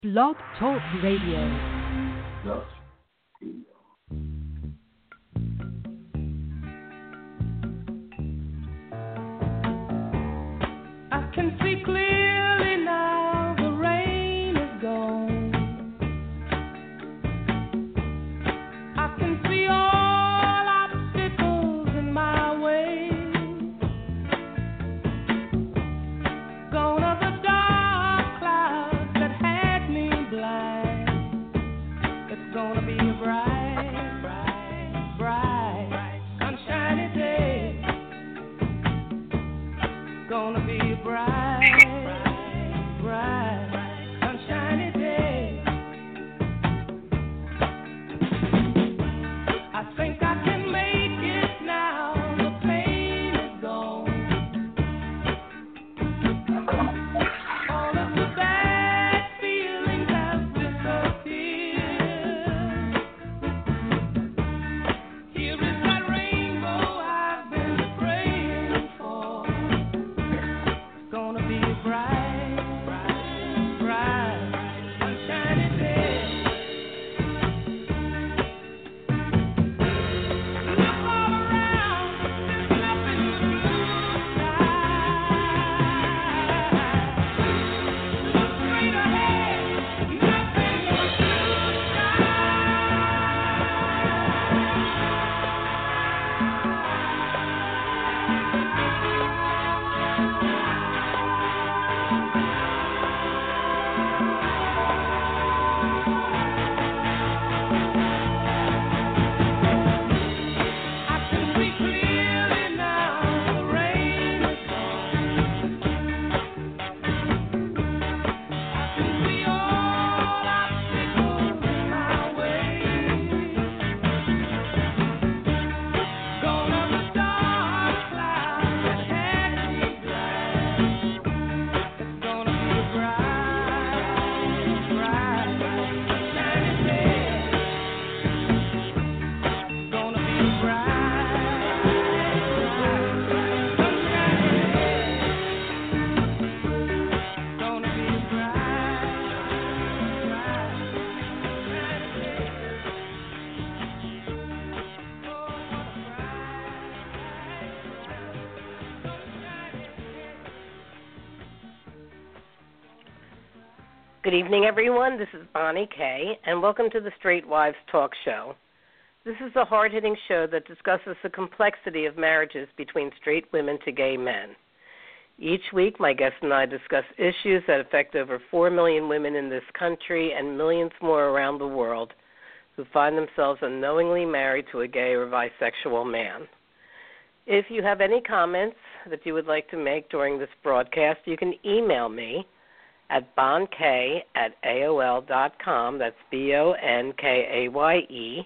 Blog Talk Radio. I can see clearly now, the rain is gone. I can see all obstacles in my way. Gone are the dark clouds that had me blind. It's gonna be a bright, bright, bright, sunshiny day. Gonna be a bright, bright, sunshiny day. I think I can make it now. The pain is gone. All of the bad feelings have disappeared. Here is that rainbow I've been praying for. It's gonna be a bright, bright, bright, sunshiny day. Look all around, there's nothing but blue skies. Look straight ahead, nothing but blue I can see clearly now, the rain is gone. I can see all obstacles in my way. Gone are the dark clouds that had me blind. It's gonna be a bright, bright, sunshiny day. Gonna be a bright, bright, sunshiny day. Gonna be a bright, bright, sunshiny day. Oh, what a Good evening, everyone. This is Bonnie Kay, and welcome to the Straight Wives Talk Show. This is a hard-hitting show that discusses the complexity of marriages between straight women to gay men. Each week, my guests and I discuss issues that affect over 4 million women in this country and millions more around the world who find themselves unknowingly married to a gay or bisexual man. If you have any comments that you would like to make during this broadcast, you can email me at bonkay@aol.com. That's BONKAYE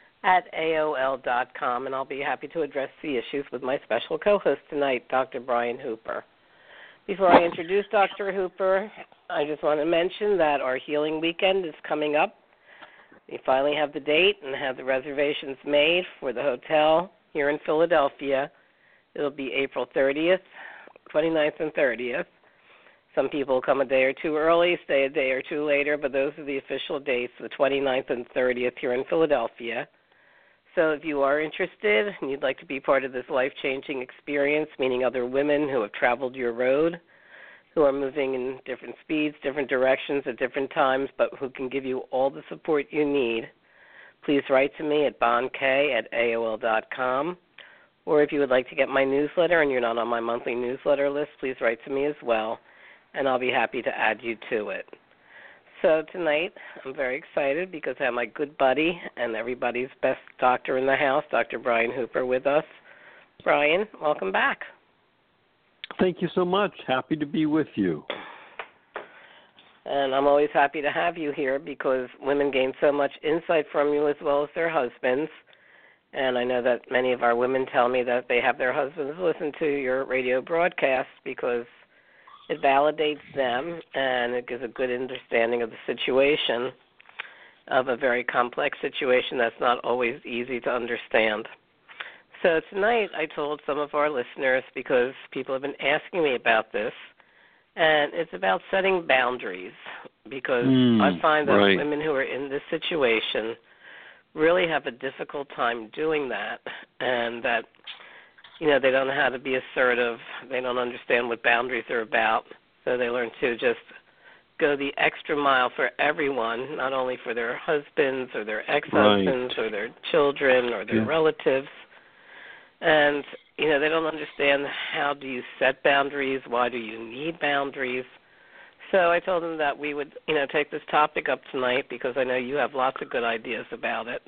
@AOL.com, and I'll be happy to address the issues with my special co-host tonight, Dr. Brian Hooper. Before I introduce Dr. Hooper, I just want to mention that our healing weekend is coming up. We finally have the date and have the reservations made for the hotel here in Philadelphia. It'll be April 30th, 29th, and 30th. Some people come a day or two early, stay a day or two later, but those are the official dates, the 29th and 30th here in Philadelphia. So if you are interested and you'd like to be part of this life-changing experience, meeting other women who have traveled your road, who are moving in different speeds, different directions at different times, but who can give you all the support you need, please write to me at bonkay@aol.com. Or if you would like to get my newsletter and you're not on my monthly newsletter list, please write to me as well, and I'll be happy to add you to it. So tonight, I'm very excited because I have my good buddy and everybody's best doctor in the house, Dr. Brian Hooper, with us. Brian, welcome back. Thank you so much. Happy to be with you. And I'm always happy to have you here because women gain so much insight from you as well as their husbands. And I know that many of our women tell me that they have their husbands listen to your radio broadcast because it validates them and it gives a good understanding of the situation, of a very complex situation that's not always easy to understand. So tonight I told some of our listeners, because people have been asking me about this, And it's about setting boundaries because I find that right. women who are in this situation really have a difficult time doing that, and that, they don't know how to be assertive. They don't understand what boundaries are about, so they learn to just go the extra mile for everyone, not only for their husbands or their ex-husbands or their children or their relatives. And, they don't understand how do you set boundaries, why do you need boundaries. So I told them that we would, take this topic up tonight because I know you have lots of good ideas about it.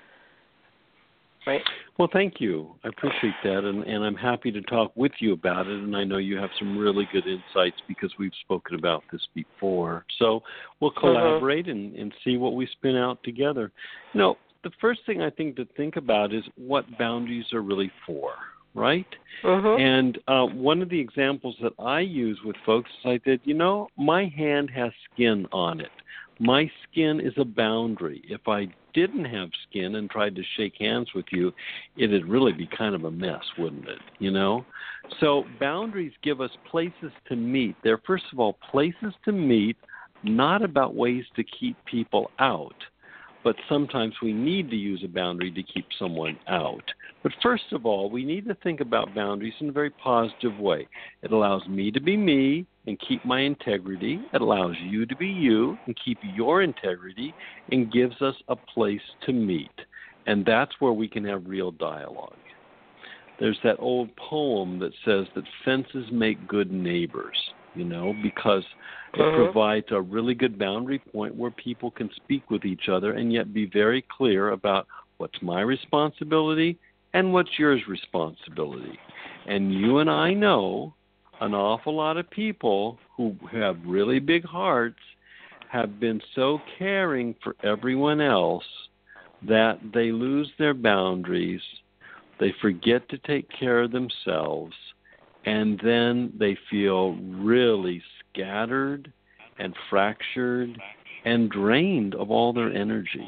Right? Well, thank you. I appreciate that, and I'm happy to talk with you about it, and I know you have some really good insights because we've spoken about this before. So we'll collaborate and see what we spin out together. The first thing I think to think about is what boundaries are really for, right? And one of the examples that I use with folks is I said, my hand has skin on it. My skin is a boundary. If I didn't have skin and tried to shake hands with you, it'd really be kind of a mess, wouldn't it? So boundaries give us places to meet. They're, first of all, places to meet, not about ways to keep people out. But sometimes we need to use a boundary to keep someone out. But first of all, we need to think about boundaries in a very positive way. It allows me to be me and keep my integrity. It allows you to be you and keep your integrity, and gives us a place to meet. And that's where we can have real dialogue. There's that old poem that says that fences make good neighbors, because it provides a really good boundary point where people can speak with each other and yet be very clear about what's my responsibility and what's yours responsibility. And you and I know an awful lot of people who have really big hearts have been so caring for everyone else that they lose their boundaries, they forget to take care of themselves, and then they feel really scattered and fractured and drained of all their energy.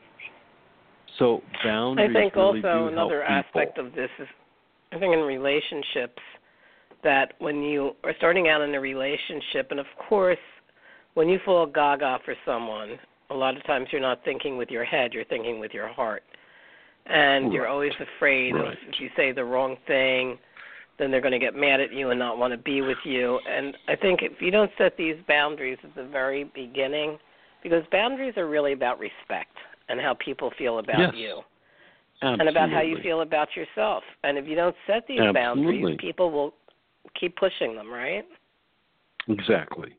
So boundaries I think really also do another help people. aspect of this is, I think in relationships, that when you are starting out in a relationship, and of course, when you fall gaga for someone, a lot of times you're not thinking with your head, you're thinking with your heart. And you're always afraid of if you say the wrong thing, then they're going to get mad at you and not want to be with you. And I think if you don't set these boundaries at the very beginning, because boundaries are really about respect and how people feel about you. Absolutely. And about how you feel about yourself. And if you don't set these boundaries, people will keep pushing them, right? Exactly.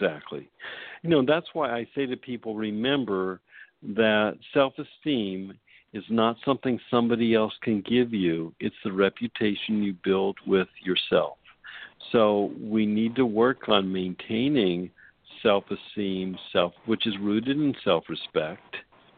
That's why I say to people, remember that self-esteem is not something somebody else can give you. It's the reputation you build with yourself. So we need to work on maintaining self-esteem, which is rooted in self-respect,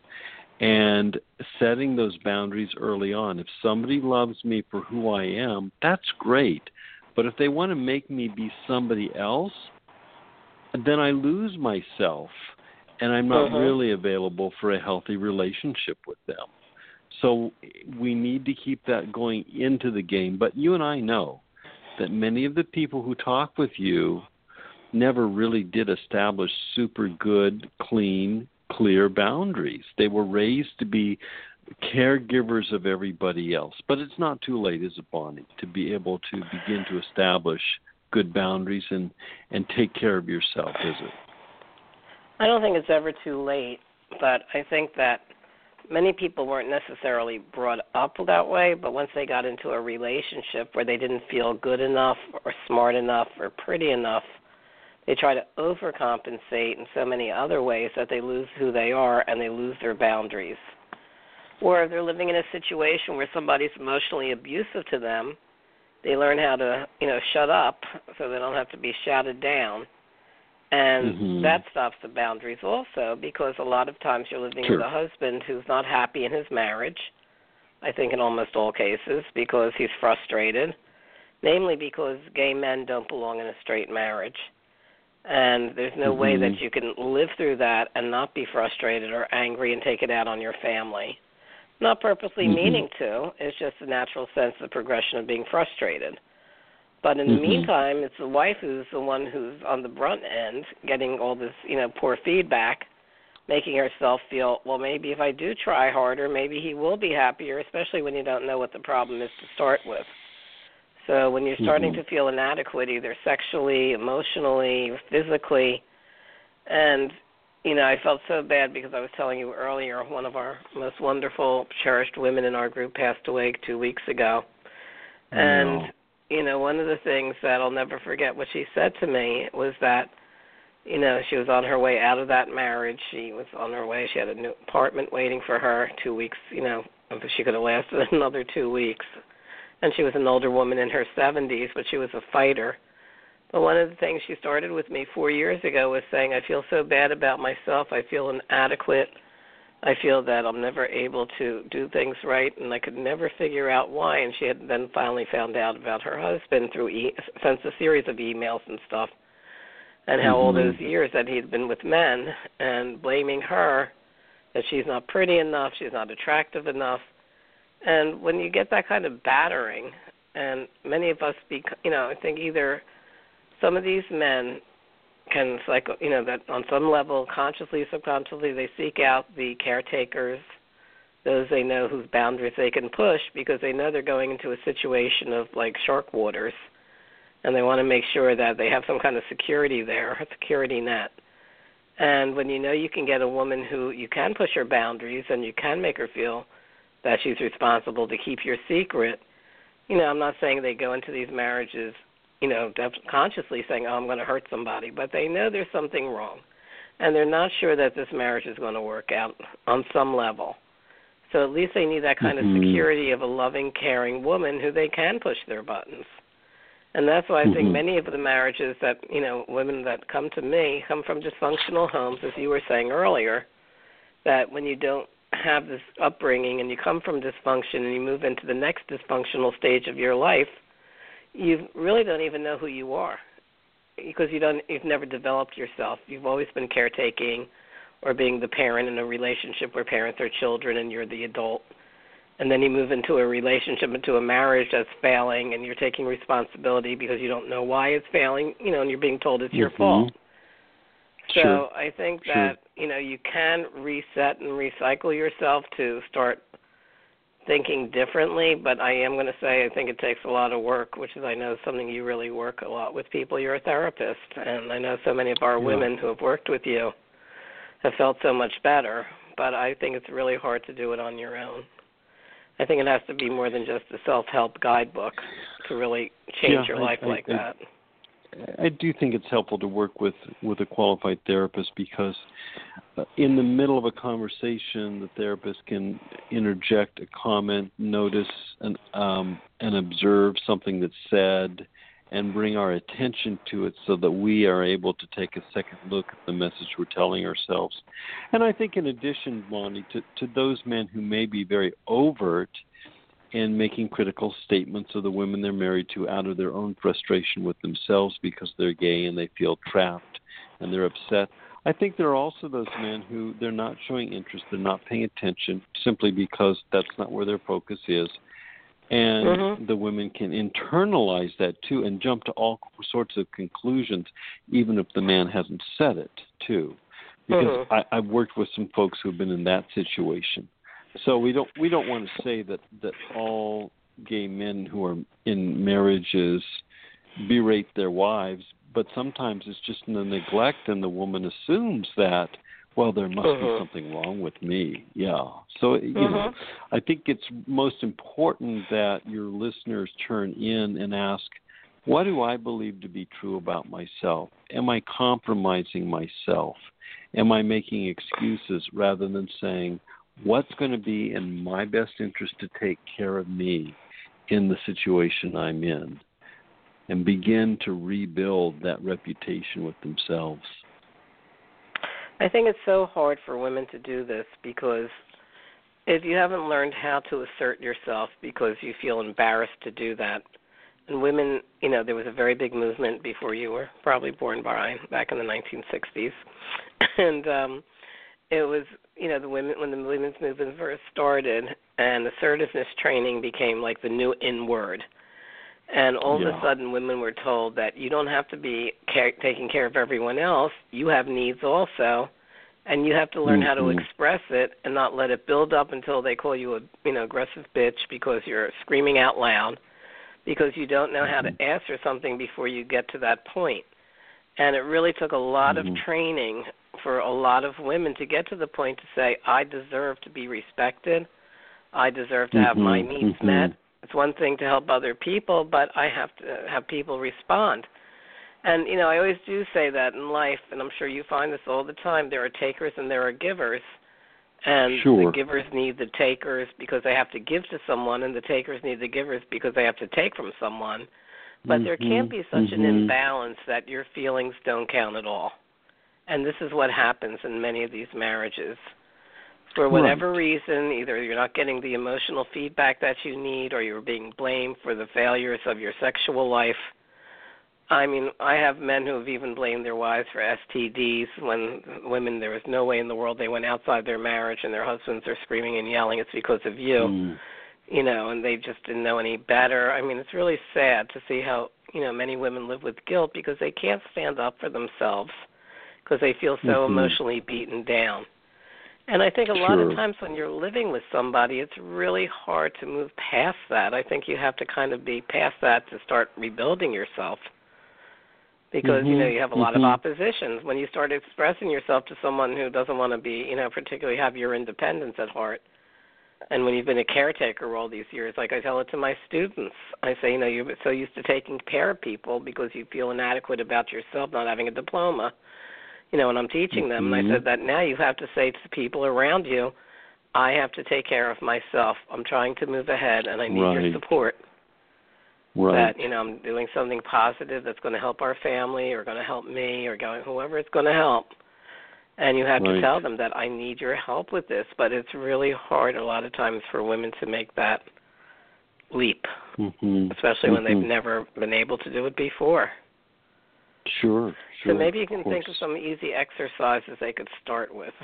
and setting those boundaries early on. If somebody loves me for who I am, that's great. But if they want to make me be somebody else, then I lose myself, and I'm not really available for a healthy relationship with them. So we need to keep that going into the game. But you and I know that many of the people who talk with you never really did establish super good, clean, clear boundaries. They were raised to be caregivers of everybody else. But it's not too late, is it, Bonnie, to be able to begin to establish good boundaries and take care of yourself, is it? I don't think it's ever too late, but I think that many people weren't necessarily brought up that way, but once they got into a relationship where they didn't feel good enough or smart enough or pretty enough, they try to overcompensate in so many other ways that they lose who they are and they lose their boundaries. Or if they're living in a situation where somebody's emotionally abusive to them, they learn how to, shut up so they don't have to be shouted down. And that stops the boundaries also, because a lot of times you're living with a husband who's not happy in his marriage, I think in almost all cases, because he's frustrated, namely because gay men don't belong in a straight marriage. And there's no way that you can live through that and not be frustrated or angry and take it out on your family. Not purposely meaning to. It's just a natural sense of progression of being frustrated. But in the meantime, it's the wife who's the one who's on the brunt end, getting all this, poor feedback, making herself feel, well, maybe if I do try harder, maybe he will be happier, especially when you don't know what the problem is to start with. So when you're starting to feel inadequate, either sexually, emotionally, physically, and, I felt so bad because I was telling you earlier, one of our most wonderful, cherished women in our group passed away 2 weeks ago. And, one of the things that I'll never forget what she said to me was that, she was on her way out of that marriage. She was on her way. She had a new apartment waiting for her 2 weeks, she could have lasted another 2 weeks. And she was an older woman in her 70s, but she was a fighter. But one of the things she started with me 4 years ago was saying, I feel so bad about myself. I feel inadequate. I feel that I'm never able to do things right, and I could never figure out why. And she had then finally found out about her husband through sent a series of emails and stuff, and how all those years that he had been with men, and blaming her that she's not pretty enough, she's not attractive enough. And when you get that kind of battering, and many of us, I think either some of these men can, that on some level, consciously, subconsciously, they seek out the caretakers, those they know whose boundaries they can push, because they know they're going into a situation of like shark waters, and they want to make sure that they have some kind of security there, a security net. And when you can get a woman who you can push her boundaries and you can make her feel that she's responsible to keep your secret, I'm not saying they go into these marriages consciously saying, I'm going to hurt somebody, but they know there's something wrong, and they're not sure that this marriage is going to work out on some level. So at least they need that kind of security of a loving, caring woman who they can push their buttons. And that's why I think many of the marriages that, women that come to me come from dysfunctional homes, as you were saying earlier, that when you don't have this upbringing and you come from dysfunction and you move into the next dysfunctional stage of your life, you really don't even know who you are, because you've never developed yourself. You've always been caretaking or being the parent in a relationship where parents are children and you're the adult. And then you move into a relationship, into a marriage that's failing, and you're taking responsibility because you don't know why it's failing, and you're being told it's your fault. So I think that, you can reset and recycle yourself to start thinking differently, but I am going to say I think it takes a lot of work, which is, I know, something you really work a lot with people. You're a therapist, and I know so many of our women who have worked with you have felt so much better, but I think it's really hard to do it on your own. I think it has to be more than just a self-help guidebook to really change your life like that. I do think it's helpful to work with a qualified therapist, because in the middle of a conversation, the therapist can interject a comment, notice and observe something that's said, and bring our attention to it so that we are able to take a second look at the message we're telling ourselves. And I think in addition, Blondie, to those men who may be very overt in making critical statements of the women they're married to out of their own frustration with themselves because they're gay and they feel trapped and they're upset, I think there are also those men who they're not showing interest, they're not paying attention simply because that's not where their focus is. And the women can internalize that, too, and jump to all sorts of conclusions, even if the man hasn't said it, too. Because I've worked with some folks who've been in that situation. So we don't want to say that all gay men who are in marriages berate their wives, but sometimes it's just the neglect, and the woman assumes that, well, there must be something wrong with me. Yeah. So, you know, I think it's most important that your listeners turn in and ask, what do I believe to be true about myself? Am I compromising myself? Am I making excuses rather than saying, what's going to be in my best interest to take care of me in the situation I'm in? And begin to rebuild that reputation with themselves. I think it's so hard for women to do this because if you haven't learned how to assert yourself because you feel embarrassed to do that, and women, you know, there was a very big movement before you were probably born, Brian, back in the 1960s, and it was, you know, the women, when the women's movement first started, and assertiveness training became like the new in word. And all of a sudden, women were told that you don't have to be taking care of everyone else. You have needs also, and you have to learn how to express it and not let it build up until they call you a aggressive bitch because you're screaming out loud, because you don't know how to ask for something before you get to that point. And it really took a lot of training for a lot of women to get to the point to say, I deserve to be respected. I deserve to have my needs met. It's one thing to help other people, but I have to have people respond. And, I always do say that in life, and I'm sure you find this all the time, there are takers and there are givers. And the givers need the takers because they have to give to someone, and the takers need the givers because they have to take from someone. But there can't be such an imbalance that your feelings don't count at all. And this is what happens in many of these marriages. For whatever reason, either you're not getting the emotional feedback that you need or you're being blamed for the failures of your sexual life. I mean, I have men who have even blamed their wives for STDs when women, there was no way in the world they went outside their marriage and their husbands are screaming and yelling, it's because of you, and they just didn't know any better. I mean, it's really sad to see how, many women live with guilt because they can't stand up for themselves because they feel so emotionally beaten down. And I think a lot of times when you're living with somebody, it's really hard to move past that. I think you have to kind of be past that to start rebuilding yourself because, you have a lot of opposition. When you start expressing yourself to someone who doesn't want to be, particularly have your independence at heart, and when you've been a caretaker all these years, like I tell it to my students, I say, you're so used to taking care of people because you feel inadequate about yourself not having a diploma. And I'm teaching them, and I said that now you have to say to the people around you, I have to take care of myself. I'm trying to move ahead, and I need your support. That, I'm doing something positive that's going to help our family or going to help me or whoever it's going to help. And you have to tell them that I need your help with this. But it's really hard a lot of times for women to make that leap, especially when they've never been able to do it before. Sure. So maybe you can think of some easy exercises they could start with.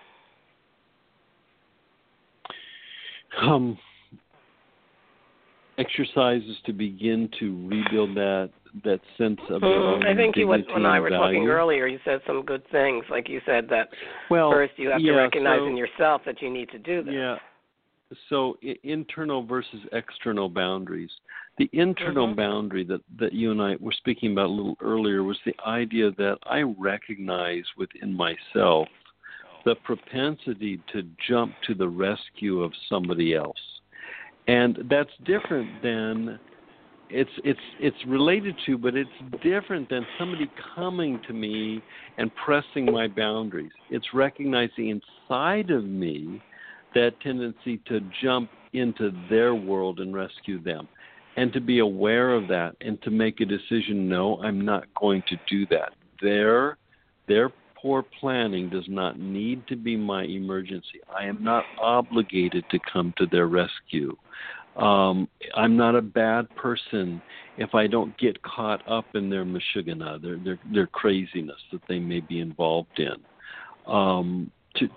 Exercises to begin to rebuild that sense of your own I think dignity when I were and talking value. earlier, you said some good things. Like you said that first you have to recognize in yourself that you need to do this. Yeah. So internal versus external boundaries. The internal boundary that you and I were speaking about a little earlier was the idea that I recognize within myself the propensity to jump to the rescue of somebody else. And that's different than it's related to, but it's different than somebody coming to me and pressing my boundaries. It's recognizing inside of me that tendency to jump into their world and rescue them, and to be aware of that and to make a decision, no, I'm not going to do that. Their poor planning does not need to be my emergency. I am not obligated to come to their rescue. I'm not a bad person if I don't get caught up in their mashugana, their craziness that they may be involved in.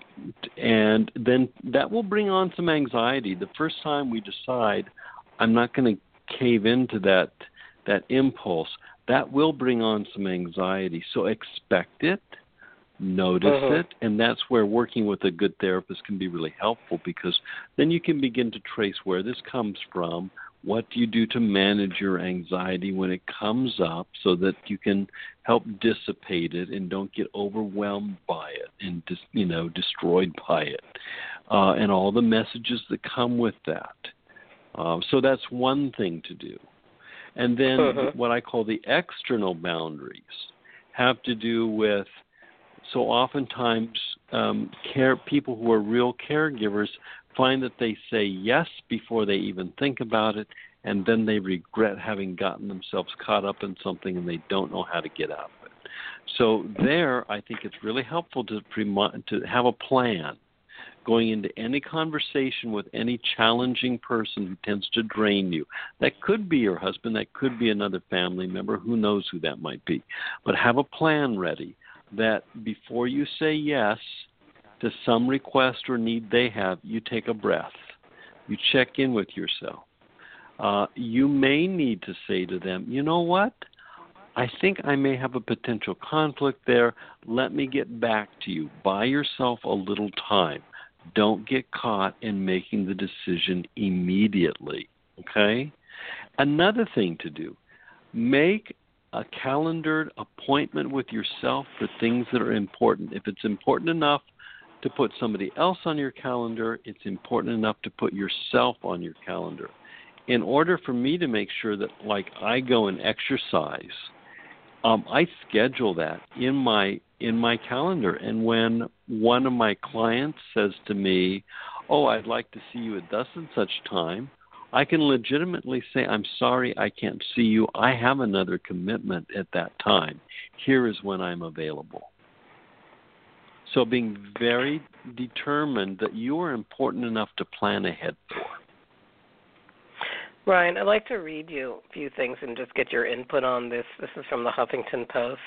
And then that will bring on some anxiety. The first time we decide I'm not going to cave into that impulse, that will bring on some anxiety. So expect it, notice it, and that's where working with a good therapist can be really helpful, because then you can begin to trace where this comes from. What do you do to manage your anxiety when it comes up so that you can help dissipate it and don't get overwhelmed by it and destroyed by it, and all the messages that come with that. So that's one thing to do. And then what I call the external boundaries have to do with, so oftentimes people who are real caregivers find that they say yes before they even think about it, and then they regret having gotten themselves caught up in something and they don't know how to get out of it. So there, I think it's really helpful to have a plan going into any conversation with any challenging person who tends to drain you. That could be your husband, that could be another family member, who knows who that might be. But have a plan ready that before you say yes to some request or need they have, you take a breath. You check in with yourself. you may need to say to them, you know what? I think I may have a potential conflict there. Let me get back to you. Buy yourself a little time. Don't get caught in making the decision immediately, okay? Another thing to do, make a calendared appointment with yourself for things that are important. If it's important enough to put somebody else on your calendar, it's important enough to put yourself on your calendar. In order for me to make sure that, like, I go and exercise, I schedule that in my calendar. And when one of my clients says to me, "Oh, I'd like to see you at thus and such time," I can legitimately say, "I'm sorry, I can't see you. I have another commitment at that time. Here is when I'm available." So being very determined that you are important enough to plan ahead for. Ryan, I'd like to read you a few things and just get your input on this. This is from the Huffington Post.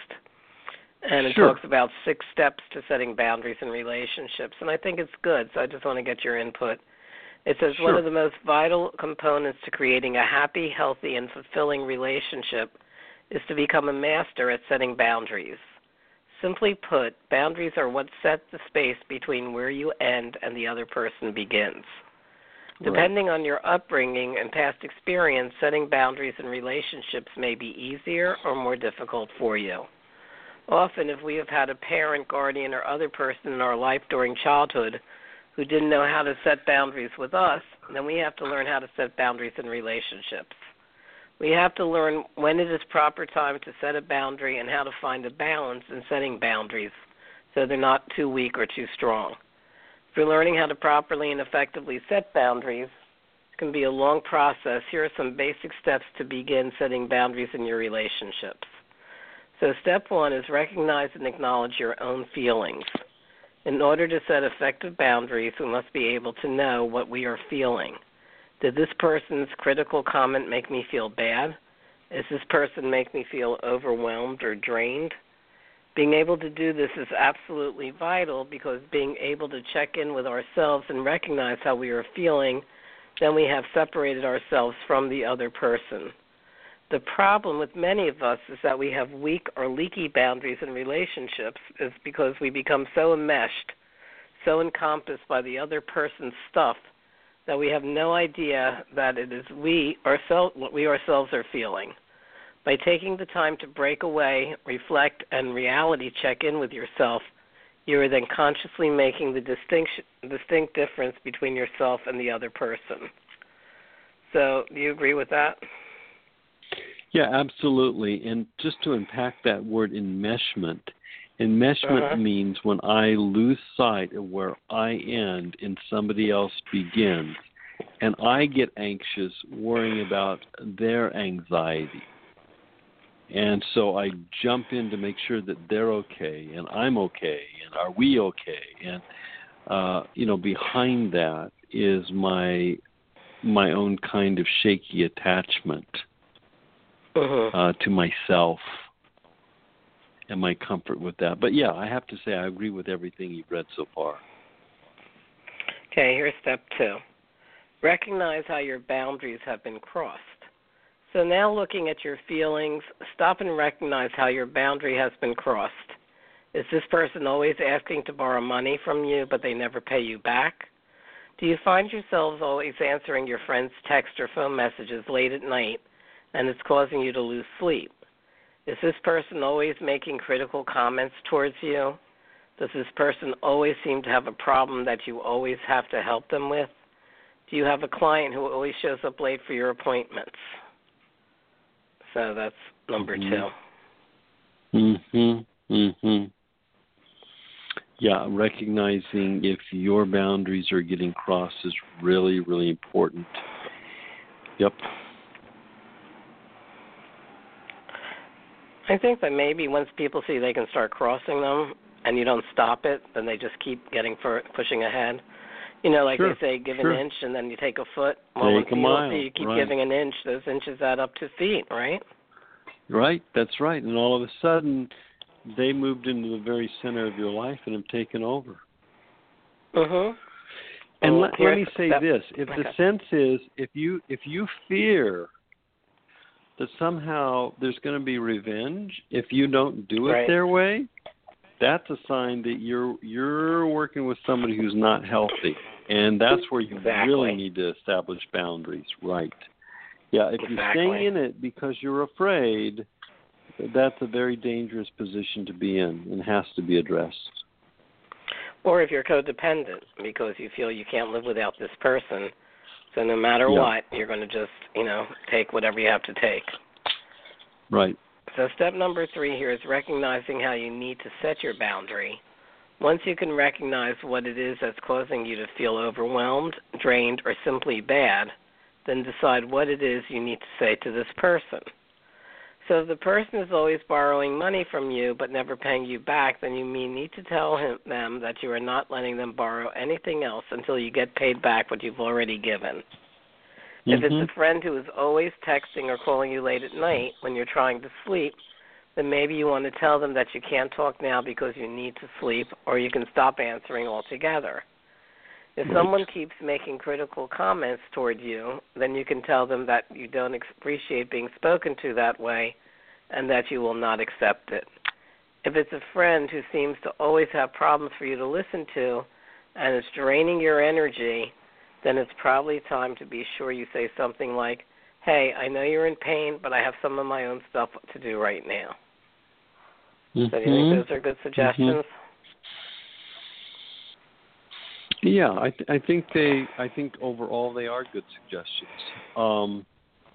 And it Sure. talks about 6 steps to setting boundaries in relationships. And I think it's good, so I just want to get your input. It says one Sure. of the most vital components to creating a happy, healthy, and fulfilling relationship is to become a master at setting boundaries. Simply put, boundaries are what set the space between where you end and the other person begins. Depending on your upbringing and past experience, setting boundaries in relationships may be easier or more difficult for you. Often, if we have had a parent, guardian, or other person in our life during childhood who didn't know how to set boundaries with us, then we have to learn how to set boundaries in relationships. We have to learn when it is proper time to set a boundary and how to find a balance in setting boundaries so they're not too weak or too strong. If you're learning how to properly and effectively set boundaries, it can be a long process. Here are some basic steps to begin setting boundaries in your relationships. So step 1 is recognize and acknowledge your own feelings. In order to set effective boundaries, we must be able to know what we are feeling. Did this person's critical comment make me feel bad? Does this person make me feel overwhelmed or drained? Being able to do this is absolutely vital because being able to check in with ourselves and recognize how we are feeling, then we have separated ourselves from the other person. The problem with many of us is that we have weak or leaky boundaries in relationships is because we become so enmeshed, so encompassed by the other person's stuff that we have no idea that it is what we ourselves are feeling. By taking the time to break away, reflect, and reality check in with yourself, you are then consciously making the distinct difference between yourself and the other person. So, do you agree with that? Yeah, absolutely. And just to unpack that word enmeshment means when I lose sight of where I end and somebody else begins, and I get anxious worrying about their anxiety. And so I jump in to make sure that they're okay and I'm okay and are we okay. And, behind that is my own kind of shaky attachment to myself and my comfort with that. But, yeah, I have to say I agree with everything you've read so far. Okay, here's step 2. Recognize how your boundaries have been crossed. So now looking at your feelings, stop and recognize how your boundary has been crossed. Is this person always asking to borrow money from you, but they never pay you back? Do you find yourselves always answering your friend's text or phone messages late at night, and it's causing you to lose sleep? Is this person always making critical comments towards you? Does this person always seem to have a problem that you always have to help them with? Do you have a client who always shows up late for your appointments? So that's number 2. Yeah, recognizing if your boundaries are getting crossed is really, really important. Yep. I think that maybe once people see they can start crossing them and you don't stop it, then they just keep pushing ahead. Like Sure, they say, give sure. an inch and then you take a foot. Well, Take a mile, you keep right. giving an inch, those inches add up to feet, right? Right, that's right. And all of a sudden, they moved into the very center of your life and have taken over. And let me say this: if the sense is, if you fear that somehow there's going to be revenge if you don't do it their way, that's a sign that you're working with somebody who's not healthy, and that's where you really need to establish boundaries. Right? Yeah. If you're staying in it because you're afraid, that's a very dangerous position to be in and has to be addressed. Or if you're codependent because you feel you can't live without this person, so no matter what, you're going to just, take whatever you have to take. Right. So step number 3 here is recognizing how you need to set your boundary. Once you can recognize what it is that's causing you to feel overwhelmed, drained, or simply bad, then decide what it is you need to say to this person. So if the person is always borrowing money from you but never paying you back, then you need to tell them that you are not letting them borrow anything else until you get paid back what you've already given. Mm-hmm. If it's a friend who is always texting or calling you late at night when you're trying to sleep, then maybe you want to tell them that you can't talk now because you need to sleep, or you can stop answering altogether. If someone keeps making critical comments toward you, then you can tell them that you don't appreciate being spoken to that way and that you will not accept it. If it's a friend who seems to always have problems for you to listen to and it's draining your energy, then it's probably time to be sure you say something like, hey, I know you're in pain, but I have some of my own stuff to do right now. Mm-hmm. So do you think those are good suggestions? Mm-hmm. Yeah, I think overall they are good suggestions.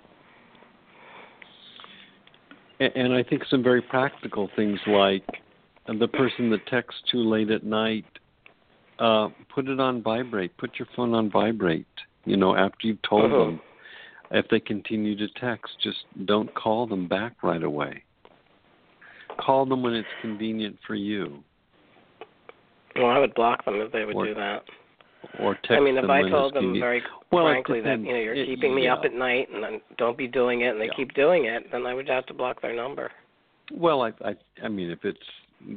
And I think some very practical things like the person that texts too late at night, put it on vibrate. Put your phone on vibrate. After you've told them. If they continue to text, just don't call them back right away. Call them when it's convenient for you. Well, I would block them if they would do that. Or text them. If I told them very frankly that you're keeping me up at night and don't be doing it, and they keep doing it, then I would have to block their number. Well, I mean, if it's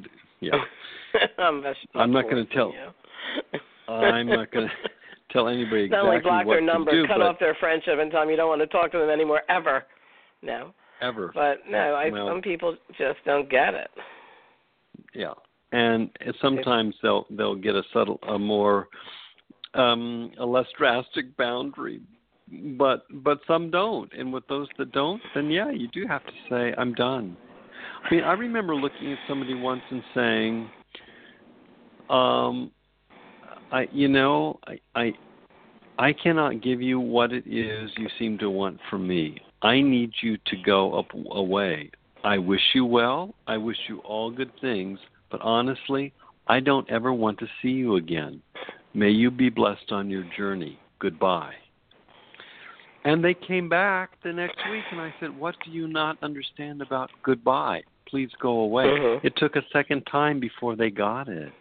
I'm not going to tell. I'm not going to tell anybody exactly not only block what their number, to do, cut off their friendship, and tell them you don't want to talk to them anymore ever. No. Ever. But no, some people just don't get it. Yeah, and sometimes they'll get a less drastic boundary, but some don't. And with those that don't, then you do have to say, I'm done. I mean, I remember looking at somebody once and saying, I cannot give you what it is you seem to want from me. I need you to go away. I wish you well. I wish you all good things. But honestly, I don't ever want to see you again. May you be blessed on your journey. Goodbye. And they came back the next week, and I said, what do you not understand about goodbye? Please go away. Mm-hmm. It took a second time before they got it.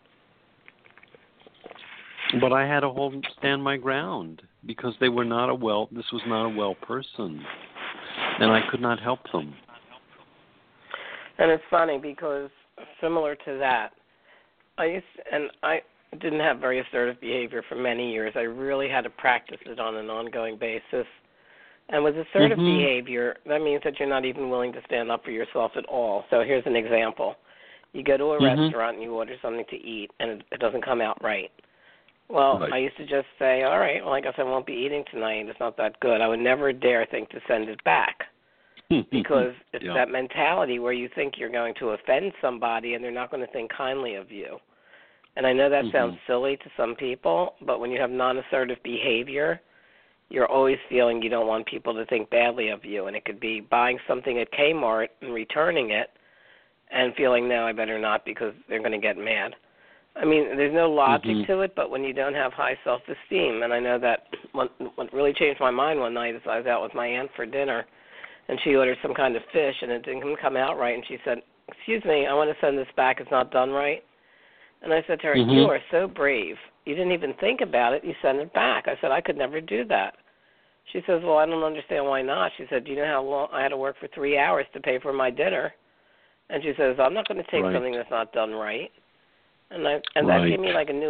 But I had to stand my ground because this was not a well person, and I could not help them. And it's funny because similar to that, I didn't have very assertive behavior for many years. I really had to practice it on an ongoing basis. And with assertive behavior, that means that you're not even willing to stand up for yourself at all. So here's an example. You go to a restaurant and you order something to eat, and it doesn't come out right. Well, I used to just say, all right, well, I guess I won't be eating tonight. It's not that good. I would never dare think to send it back because it's that mentality where you think you're going to offend somebody and they're not going to think kindly of you. And I know that sounds silly to some people, but when you have non-assertive behavior, you're always feeling you don't want people to think badly of you. And it could be buying something at Kmart and returning it and feeling, no, I better not because they're going to get mad. I mean, there's no logic to it, but when you don't have high self-esteem, and I know that what really changed my mind one night is I was out with my aunt for dinner, and she ordered some kind of fish, and it didn't come out right, and she said, excuse me, I want to send this back. It's not done right. And I said to her, you are so brave. You didn't even think about it. You sent it back. I said, I could never do that. She says, well, I don't understand why not. She said, do you know how long I had to work for 3 hours to pay for my dinner? And she says, I'm not going to take something that's not done right. And that gave me like a new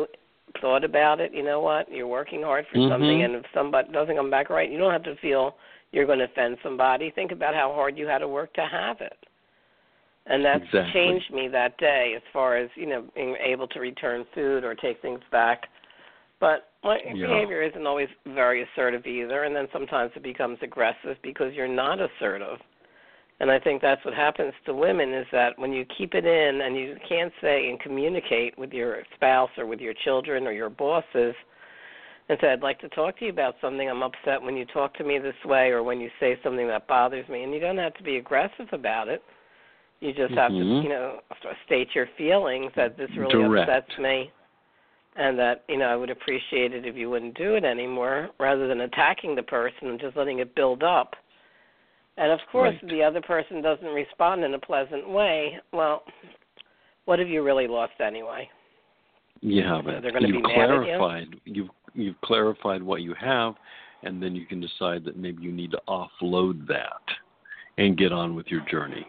thought about it, you know what? You're working hard for something, and if somebody doesn't come back right, you don't have to feel you're going to offend somebody. Think about how hard you had to work to have it. And that's changed me that day as far as, being able to return food or take things back. But my behavior isn't always very assertive either, and then sometimes it becomes aggressive because you're not assertive. And I think that's what happens to women is that when you keep it in and you can't say and communicate with your spouse or with your children or your bosses and say, I'd like to talk to you about something, I'm upset when you talk to me this way or when you say something that bothers me, and you don't have to be aggressive about it. You just have to, state your feelings that this really upsets me and that, I would appreciate it if you wouldn't do it anymore rather than attacking the person and just letting it build up. And, of course, if the other person doesn't respond in a pleasant way, well, what have you really lost anyway? You haven't. They're going to be mad at you. You've clarified what you have, and then you can decide that maybe you need to offload that and get on with your journey.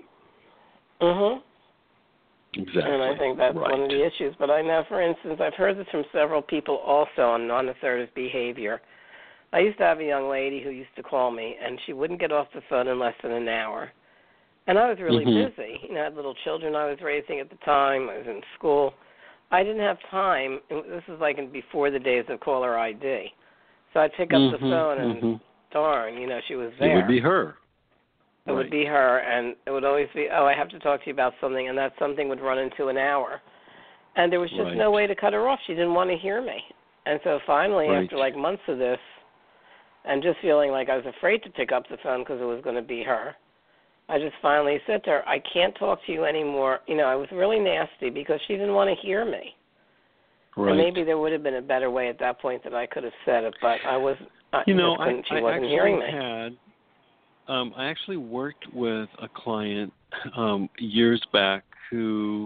Exactly. And I think that's one of the issues. But I know, for instance, I've heard this from several people also on non-assertive behavior. I used to have a young lady who used to call me, and she wouldn't get off the phone in less than an hour. And I was really busy. I had little children I was raising at the time. I was in school. I didn't have time. This is like before the days of caller ID. So I'd pick up the phone, and darn, she was there. It would be her. It would be her, and it would always be, I have to talk to you about something, and that something would run into an hour. And there was just no way to cut her off. She didn't want to hear me. And so finally, after like months of this, and just feeling like I was afraid to pick up the phone because it was going to be her, I just finally said to her, I can't talk to you anymore. I was really nasty because she didn't want to hear me. And maybe there would have been a better way at that point that I could have said it, but I was, she wasn't hearing me. I actually worked with a client years back who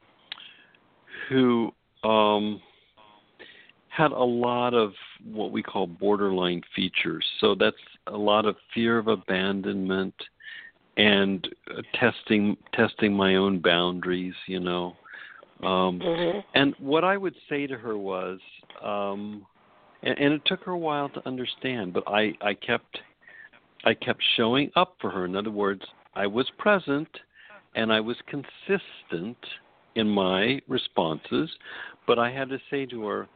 had a lot of what we call borderline features. So that's a lot of fear of abandonment and testing my own boundaries, And what I would say to her was, and it took her a while to understand, but I kept showing up for her. In other words, I was present and I was consistent in my responses, but I had to say to her,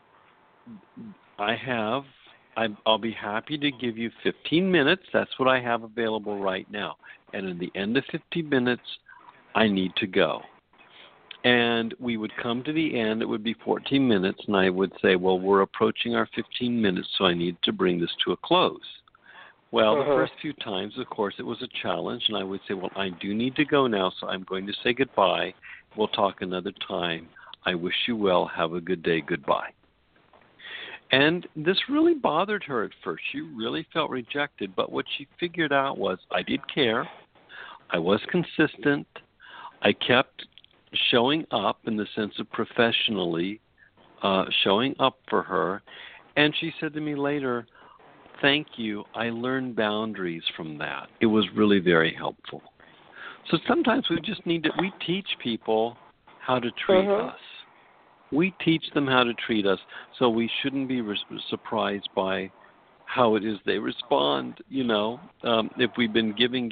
I'll be happy to give you 15 minutes. That's what I have available right now. And in the end of 15 minutes, I need to go. And we would come to the end. It would be 14 minutes, and I would say, well, we're approaching our 15 minutes, so I need to bring this to a close. Well, the first few times, of course, it was a challenge, and I would say, well, I do need to go now, so I'm going to say goodbye. We'll talk another time. I wish you well. Have a good day. Goodbye. And this really bothered her at first. She really felt rejected, but what she figured out was I did care. I was consistent. I kept showing up in the sense of professionally showing up for her. And she said to me later, thank you. I learned boundaries from that. It was really very helpful. So sometimes we just we teach people how to treat us. We teach them how to treat us, so we shouldn't be surprised by how it is they respond, If we've been giving,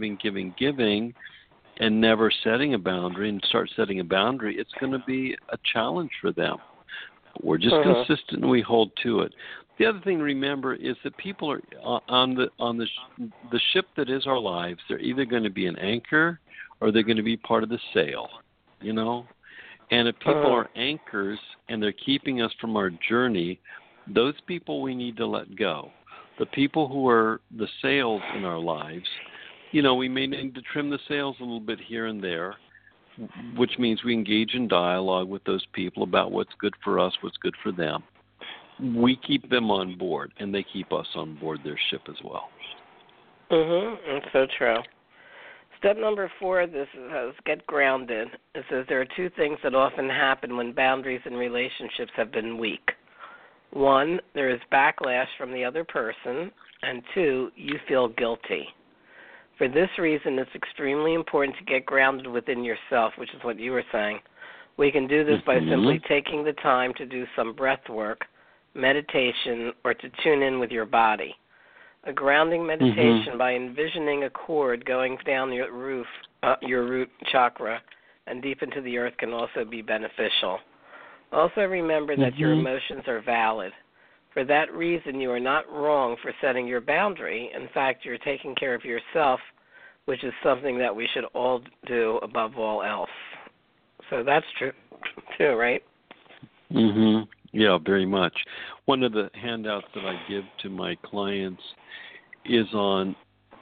and never setting a boundary and start setting a boundary, it's going to be a challenge for them. We're just consistent and we hold to it. The other thing to remember is that people are on the ship that is our lives. They're either going to be an anchor or they're going to be part of the sail, And if people are anchors and they're keeping us from our journey, those people we need to let go. The people who are the sails in our lives, we may need to trim the sails a little bit here and there, which means we engage in dialogue with those people about what's good for us, what's good for them. We keep them on board, and they keep us on board their ship as well. That's so true. Step number 4, this is get grounded. It says there are 2 things that often happen when boundaries in relationships have been weak. 1, there is backlash from the other person, and 2, you feel guilty. For this reason, it's extremely important to get grounded within yourself, which is what you were saying. We can do this by simply taking the time to do some breath work, meditation, or to tune in with your body. A grounding meditation by envisioning a cord going down your root chakra and deep into the earth can also be beneficial. Also remember that your emotions are valid. For that reason, you are not wrong for setting your boundary. In fact, you're taking care of yourself, which is something that we should all do above all else. So that's true, too, right? Yeah, very much. One of the handouts that I give to my clients is on,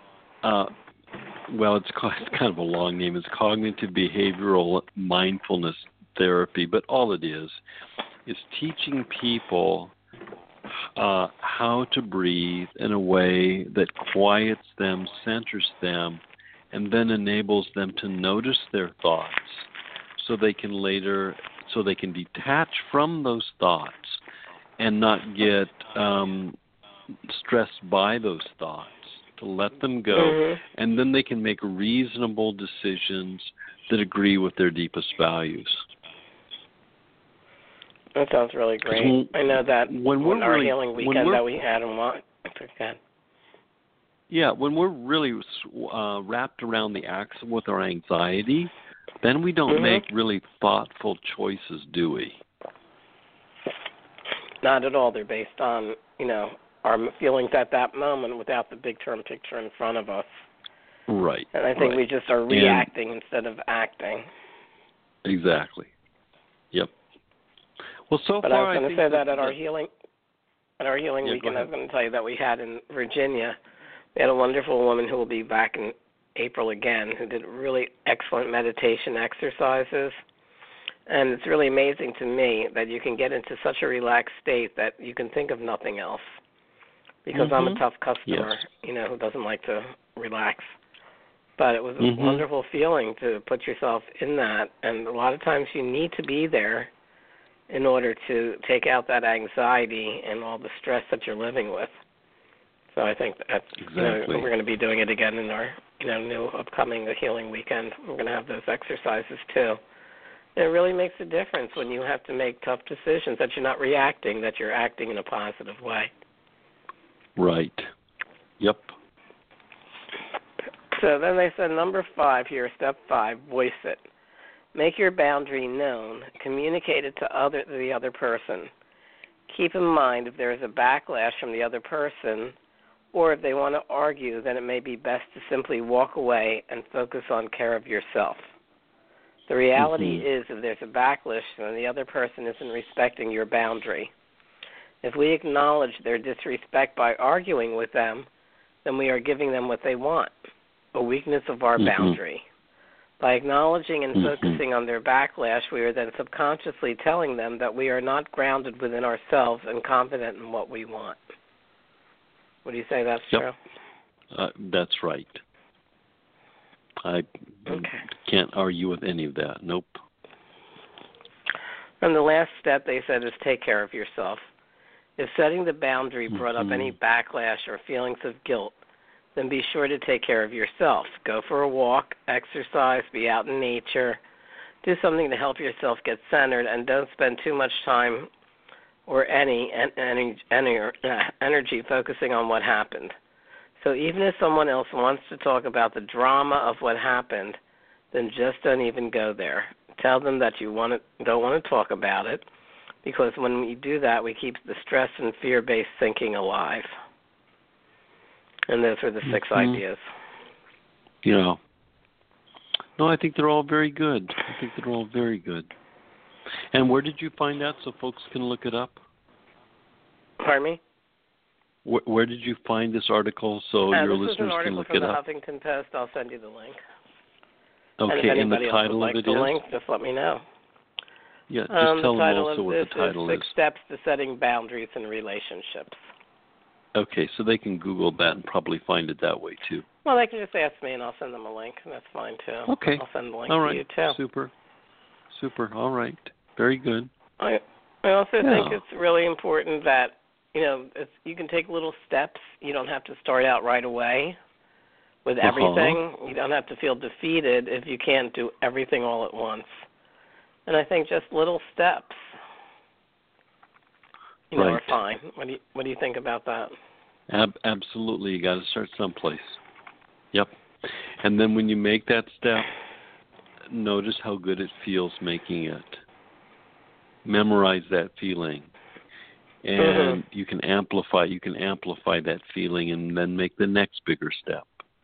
it's kind of a long name. It's Cognitive Behavioral Mindfulness Therapy, but all it is teaching people how to breathe in a way that quiets them, centers them, and then enables them to notice their thoughts so they can detach from those thoughts and not get stressed by those thoughts, to let them go, and then they can make reasonable decisions that agree with their deepest values. That sounds really great. I know that when our healing weekend that we had and what. Yeah, when we're really wrapped around the axle with our anxiety, then we don't make really thoughtful choices, do we? Not at all. They're based on, our feelings at that moment without the big term picture in front of us. Right. And I think we just are reacting instead of acting. Exactly. Yep. Well, but far I was going to say that at our healing weekend, I was go going to tell you that we had in Virginia, we had a wonderful woman who will be back in April again, who did really excellent meditation exercises. And it's really amazing to me that you can get into such a relaxed state that you can think of nothing else. Because I'm a tough customer, who doesn't like to relax. But it was a wonderful feeling to put yourself in that. And a lot of times you need to be there in order to take out that anxiety and all the stress that you're living with. So I think that's we're going to be doing it again in our new upcoming healing weekend. We're going to have those exercises too. And it really makes a difference when you have to make tough decisions that you're not reacting, that you're acting in a positive way. Right. Yep. So then they said number 5 here, step 5, voice it. Make your boundary known. Communicate it to the other person. Keep in mind if there is a backlash from the other person or if they want to argue, then it may be best to simply walk away and focus on care of yourself. The reality is if there's a backlash, then the other person isn't respecting your boundary. If we acknowledge their disrespect by arguing with them, then we are giving them what they want, a weakness of our boundary. By acknowledging and focusing on their backlash, we are then subconsciously telling them that we are not grounded within ourselves and confident in what we want. Would you say that's true? That's right. I can't argue with any of that. Nope. And the last step, they said, is take care of yourself. If setting the boundary brought up any backlash or feelings of guilt, then be sure to take care of yourself. Go for a walk, exercise, be out in nature, do something to help yourself get centered, and don't spend too much time or any energy focusing on what happened. So even if someone else wants to talk about the drama of what happened, then just don't even go there. Tell them that you don't want to talk about it, because when we do that, we keep the stress and fear-based thinking alive. And those are the 6 ideas. Yeah. No, I think they're all very good. And where did you find that so folks can look it up? Pardon me? Where did you find this article so your listeners can look it up? This is an article from the Huffington Post. I'll send you the link. Okay, and the title of it is? The link, just let me know. Yeah, just tell them also what the title is. 6 Steps to Setting Boundaries in Relationships. Okay, so they can Google that and probably find it that way too. Well, they can just ask me and I'll send them a link. That's fine too. Okay. I'll send the link to you too. Super. All right. Very good. I also think it's really important that, you can take little steps. You don't have to start out right away with everything. You don't have to feel defeated if you can't do everything all at once. And I think just little steps, are Right. fine. What do you think about that? Absolutely. You got to start someplace. Yep. And then when you make that step, notice how good it feels making it. Memorize that feeling. And you can amplify that feeling and then make the next bigger step.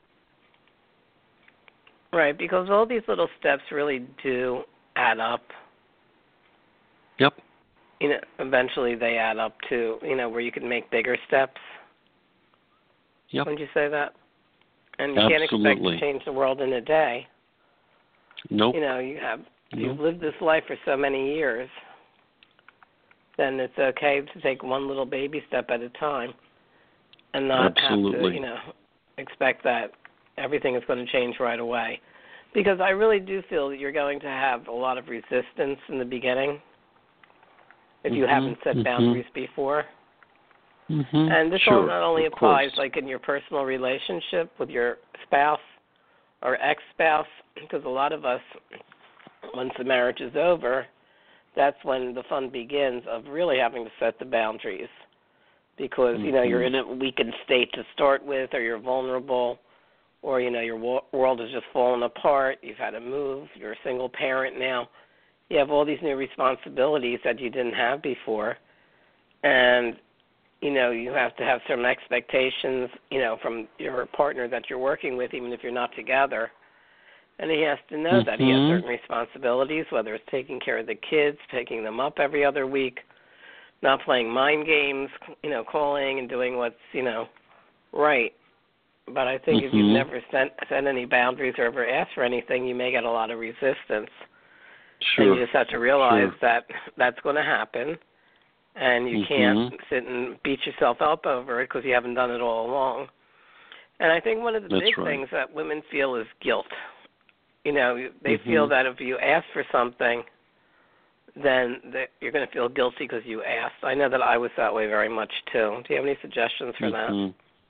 Right, because all these little steps really do add up. Yep. Eventually they add up to, where you can make bigger steps. Yep. Wouldn't you say that? And you Absolutely. can't expect to change the world in a day. Nope. You've lived this life for so many years, then it's okay to take one little baby step at a time and not Absolutely. have to, expect that everything is going to change right away. Because I really do feel that you're going to have a lot of resistance in the beginning if you haven't set boundaries before. And this all not only applies like in your personal relationship with your spouse or ex-spouse, because a lot of us, once the marriage is over, that's when the fun begins of really having to set the boundaries because, you're in a weakened state to start with, or you're vulnerable, or, your world has just fallen apart, you've had to move, you're a single parent now. You have all these new responsibilities that you didn't have before, and, you have to have some expectations, from your partner that you're working with, even if you're not together. And he has to know that he has certain responsibilities, whether it's taking care of the kids, picking them up every other week, not playing mind games, calling and doing what's, right. But I think if you've never set any boundaries or ever asked for anything, you may get a lot of resistance. Sure. And you just have to realize that that's going to happen, and you can't sit and beat yourself up over it because you haven't done it all along. And I think one of the big things that women feel is guilt. They feel that if you ask for something, then you're going to feel guilty because you asked. I know that I was that way very much, too. Do you have any suggestions for that?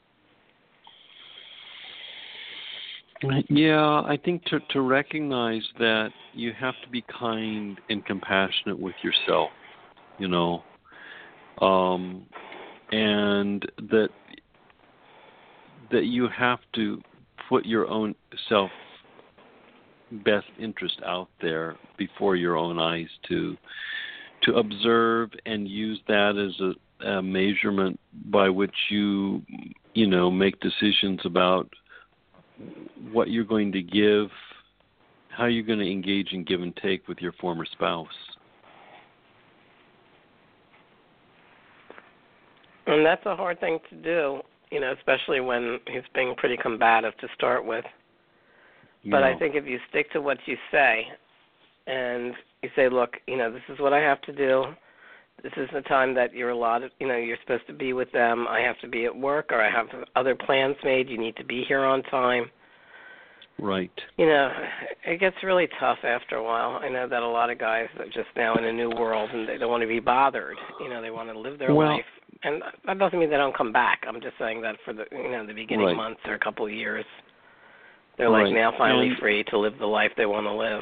Yeah, I think to recognize that you have to be kind and compassionate with yourself, and that you have to put your own self best interest out there before your own eyes to observe and use that as a measurement by which you make decisions about what you're going to give, how you're going to engage in give and take with your former spouse. And that's a hard thing to do, especially when he's being pretty combative to start with. But I think if you stick to what you say and you say, look, this is what I have to do. This is the time that you're allotted, you're supposed to be with them. I have to be at work or I have other plans made. You need to be here on time. Right. It gets really tough after a while. I know that a lot of guys are just now in a new world and they don't want to be bothered. They want to live their life. And that doesn't mean they don't come back. I'm just saying that for the, the beginning months or a couple of years. They're like now finally free to live the life they want to live.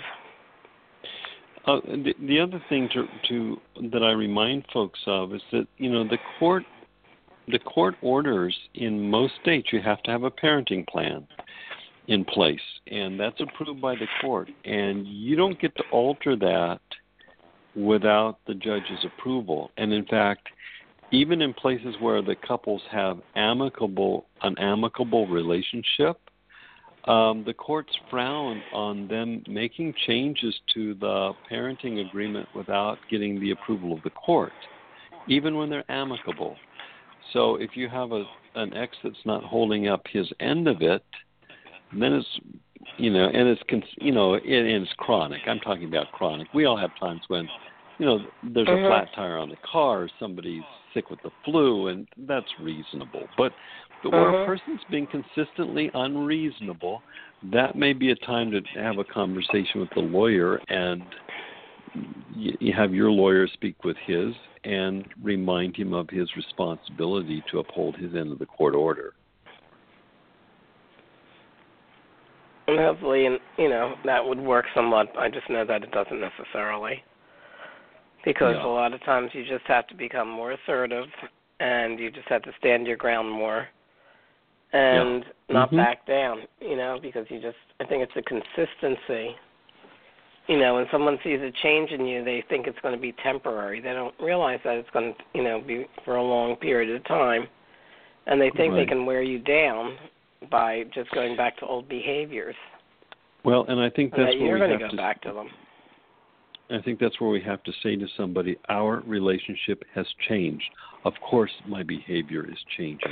The other thing to that I remind folks of is that the court orders in most states you have to have a parenting plan in place, and that's approved by the court, and you don't get to alter that without the judge's approval. And in fact, even in places where the couples have an amicable relationship, the courts frown on them making changes to the parenting agreement without getting the approval of the court, even when they're amicable. So if you have an ex that's not holding up his end of it, then it's, it's chronic. I'm talking about chronic. We all have times when, there's a flat tire on the car, or somebody's sick with the flu, and that's reasonable. But where a person's being consistently unreasonable, that may be a time to have a conversation with the lawyer, and you have your lawyer speak with his and remind him of his responsibility to uphold his end of the court order. And hopefully, that would work somewhat. I just know that it doesn't necessarily. Because a lot of times you just have to become more assertive, and you just have to stand your ground more and not back down, because I think it's a consistency. When someone sees a change in you, they think it's going to be temporary. They don't realize that it's going to, be for a long period of time. And they think they can wear you down by just going back to old behaviors. Well, and I think that's where you're we going have to go back to them. I think that's where we have to say to somebody, our relationship has changed. Of course, my behavior is changing.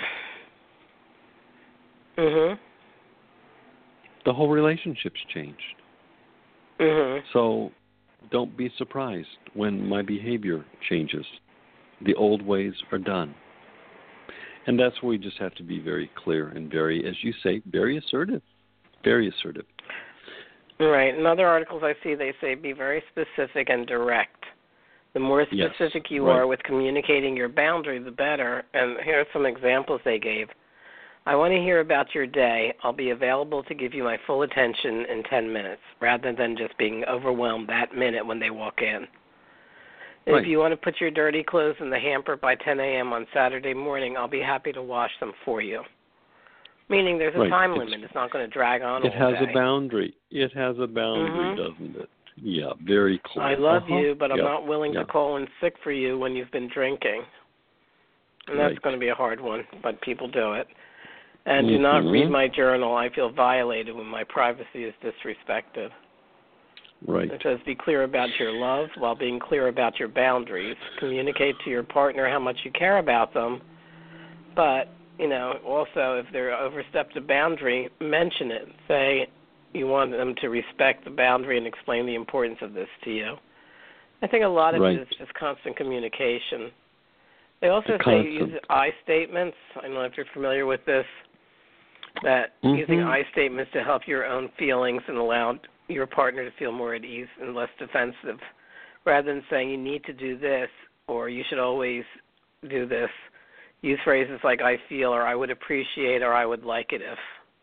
Mhm. The whole relationship's changed. Mhm. So don't be surprised when my behavior changes. The old ways are done. And that's where we just have to be very clear and very, as you say, very assertive. Very assertive. Right. In other articles I see, they say be very specific and direct. The more specific you are with communicating your boundary, the better. And here are some examples they gave. I want to hear about your day. I'll be available to give you my full attention in 10 minutes, rather than just being overwhelmed that minute when they walk in. If you want to put your dirty clothes in the hamper by 10 a.m. on Saturday morning, I'll be happy to wash them for you. Meaning there's a time limit. It's not going to drag on all day. It has a boundary. It has a boundary, doesn't it? Yeah, very clear. I love you, but I'm not willing to call in sick for you when you've been drinking. And that's going to be a hard one, but people do it. And do not read my journal. I feel violated when my privacy is disrespected. Right. It says be clear about your love while being clear about your boundaries. Communicate to your partner how much you care about them. But, also if they're overstepped a boundary, mention it. Say you want them to respect the boundary and explain the importance of this to you. I think a lot of it is just constant communication. They also say use I statements. I don't know if you're familiar with this, that using I statements to help your own feelings and allow your partner to feel more at ease and less defensive, rather than saying you need to do this or you should always do this. Use phrases like I feel or I would appreciate or I would like it if.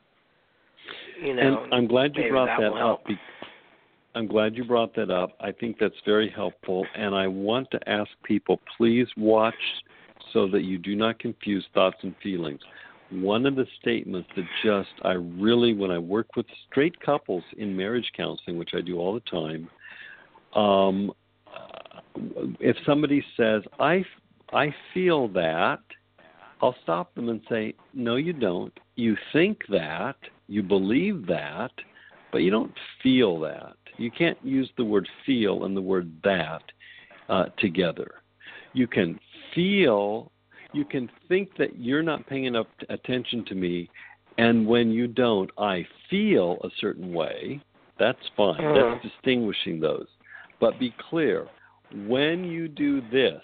And I'm glad you brought that up. I'm glad you brought that up. I think that's very helpful. And I want to ask people, please watch so that you do not confuse thoughts and feelings. One of the statements that when I work with straight couples in marriage counseling, which I do all the time, if somebody says, I feel that, I'll stop them and say, no, you don't. You think that, you believe that, but you don't feel that. You can't use the word feel and the word that together. You can feel, you can think that you're not paying enough attention to me, and when you don't, I feel a certain way. That's fine. That's distinguishing those. But be clear, when you do this,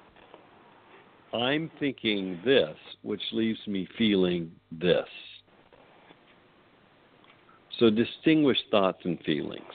I'm thinking this, which leaves me feeling this. So distinguish thoughts and feelings.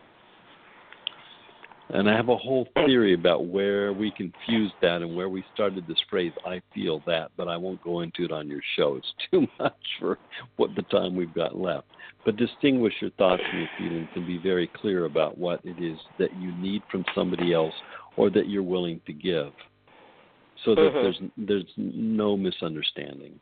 And I have a whole theory about where we confused that and where we started this phrase, I feel that, but I won't go into it on your show. It's too much for the time we've got left. But distinguish your thoughts and your feelings and be very clear about what it is that you need from somebody else or that you're willing to give, so that there's no misunderstanding.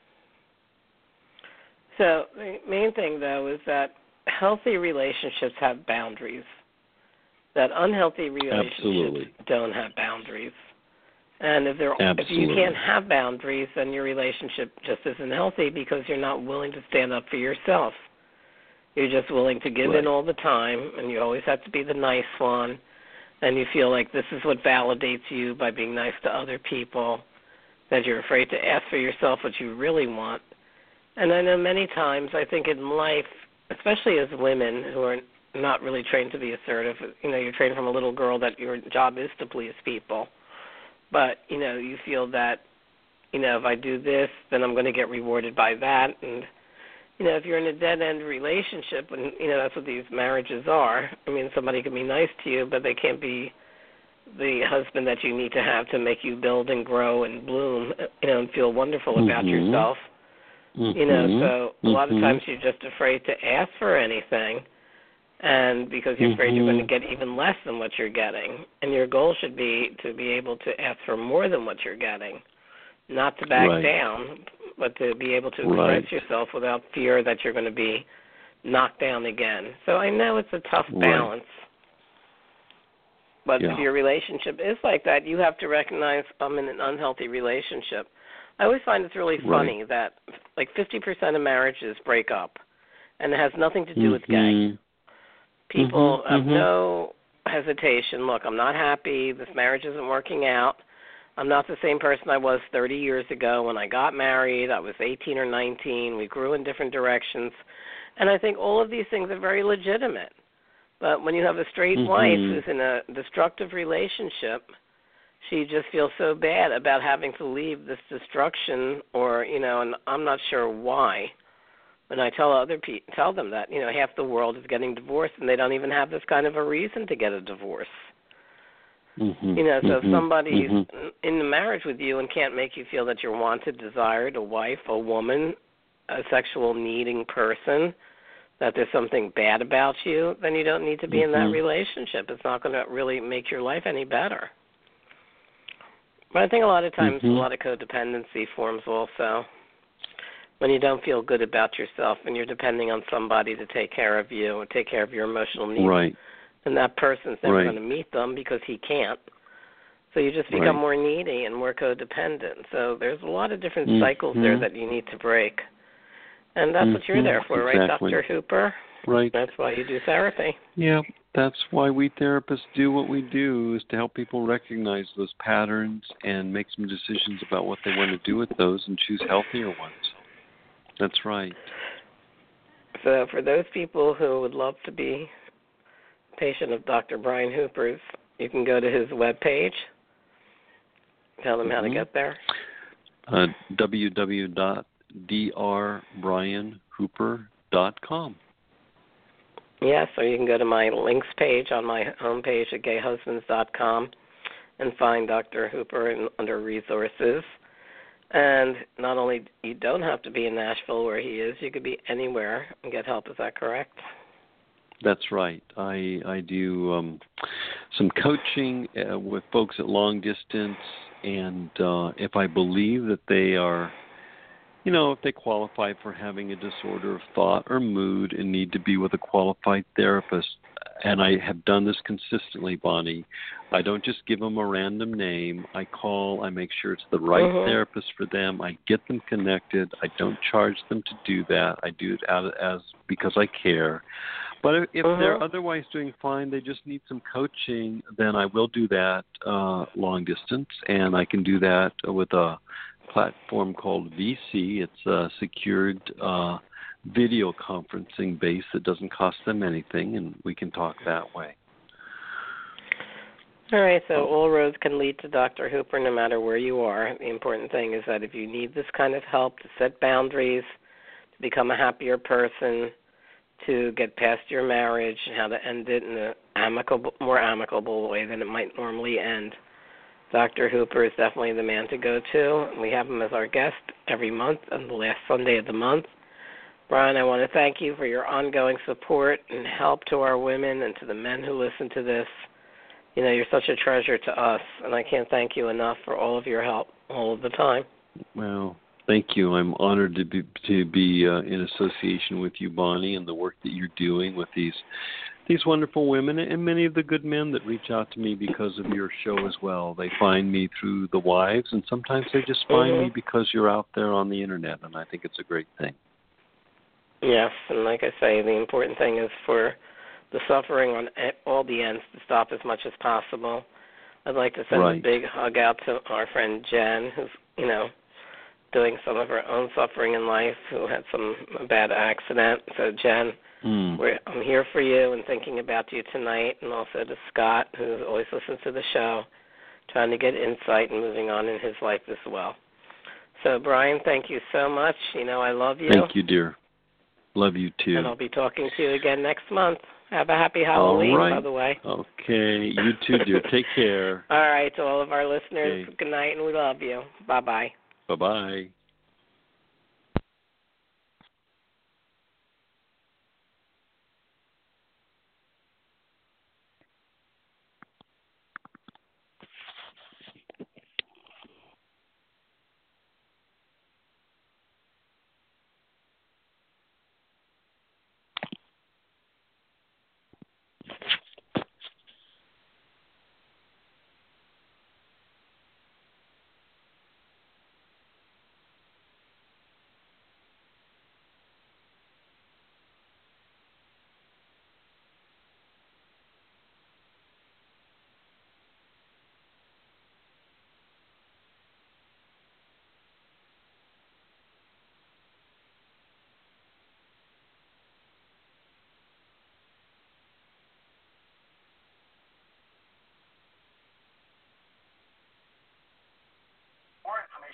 So the main thing, though, is that healthy relationships have boundaries, that unhealthy relationships don't have boundaries. And if you can't have boundaries, then your relationship just isn't healthy because you're not willing to stand up for yourself. You're just willing to give in all the time, and you always have to be the nice one, and you feel like this is what validates you by being nice to other people, that you're afraid to ask for yourself what you really want. And I know many times, I think in life, especially as women who are not really trained to be assertive, you're trained from a little girl that your job is to please people. But, you feel that, if I do this, then I'm going to get rewarded by that. And, if you're in a dead-end relationship, and, that's what these marriages are. I mean, somebody can be nice to you, but they can't be the husband that you need to have to make you build and grow and bloom, and feel wonderful about yourself. You know, so a lot of times you're just afraid to ask for anything, and because you're afraid you're going to get even less than what you're getting. And your goal should be to be able to ask for more than what you're getting, not to back down, but to be able to express yourself without fear that you're going to be knocked down again. So I know it's a tough balance. But if your relationship is like that, you have to recognize I'm in an unhealthy relationship. I always find it's really funny that like 50% of marriages break up, and it has nothing to do with gay. People have no hesitation. Look, I'm not happy. This marriage isn't working out. I'm not the same person I was 30 years ago when I got married. I was 18 or 19. We grew in different directions. And I think all of these things are very legitimate. But when you have a straight wife who's in a destructive relationship, she just feels so bad about having to leave this destruction, or, you know, and I'm not sure why. When I tell tell them that, you know, half the world is getting divorced and they don't even have this kind of a reason to get a divorce. You know, so if somebody's in the marriage with you and can't make you feel that you're wanted, desired, a wife, a woman, a sexual needing person, that there's something bad about you, then you don't need to be in that relationship. It's not going to really make your life any better. But I think a lot of times a lot of codependency forms also when you don't feel good about yourself and you're depending on somebody to take care of you or take care of your emotional needs. Right. And that person's never going to meet them because he can't. So you just become more needy and more codependent. So there's a lot of different cycles there that you need to break. And that's what you're there for, right, Dr. Hooper? Right. That's why you do therapy. Yeah, that's why we therapists do what we do, is to help people recognize those patterns and make some decisions about what they want to do with those and choose healthier ones. That's right. So for those people who would love to be a patient of Dr. Brian Hooper's, you can go to his webpage. Tell them how to get there. www.drbrianhooper.com. Yes, or you can go to my links page on my homepage at gayhusbands.com and find Dr. Hooper under resources. And not only you don't have to be in Nashville where he is, you could be anywhere and get help. Is that correct? That's right. I do some coaching with folks at long distance, and if I believe that they are, you know, if they qualify for having a disorder of thought or mood and need to be with a qualified therapist, and I have done this consistently, Bonnie, I don't just give them a random name. I call, I make sure it's the right therapist for them. I get them connected. I don't charge them to do that. I do it because I care. But if they're otherwise doing fine, they just need some coaching, then I will do that long distance, and I can do that with a platform called VC. It's a secured video conferencing base that doesn't cost them anything, and we can talk that way. All right, so all roads can lead to Dr. Hooper no matter where you are. The important thing is that if you need this kind of help to set boundaries, to become a happier person, to get past your marriage, and how to end it in a more amicable way than it might normally end, Dr. Hooper is definitely the man to go to. We have him as our guest every month on the last Sunday of the month. Brian, I want to thank you for your ongoing support and help to our women and to the men who listen to this. You know, you're such a treasure to us, and I can't thank you enough for all of your help all of the time. Well, thank you. I'm honored to be in association with you, Bonnie, and the work that you're doing with these wonderful women and many of the good men that reach out to me because of your show as well. They find me through the wives, and sometimes they just find me because you're out there on the Internet, and I think it's a great thing. Yes, and like I say, the important thing is for the suffering on all the ends to stop as much as possible. I'd like to send a big hug out to our friend Jen, who's, you know, doing some of her own suffering in life, who had some bad accident. So, Jen, I'm here for you and thinking about you tonight, and also to Scott, who always listens to the show, trying to get insight and moving on in his life as well. So, Brian, thank you so much. You know I love you. Thank you, dear. Love you, too. And I'll be talking to you again next month. Have a happy Halloween, by the way. Okay. You too, dear. Take care. All right. To all of our listeners, good night, and we love you. Bye-bye. Bye-bye.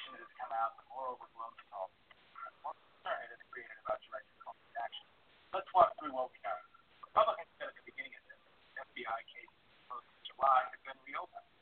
information that has come out, the more overblown it's all, the more concern it has created about direct Comey's action. Let's walk through what we know. Republicans said at the beginning of this, FBI case supposed to July has been reopened.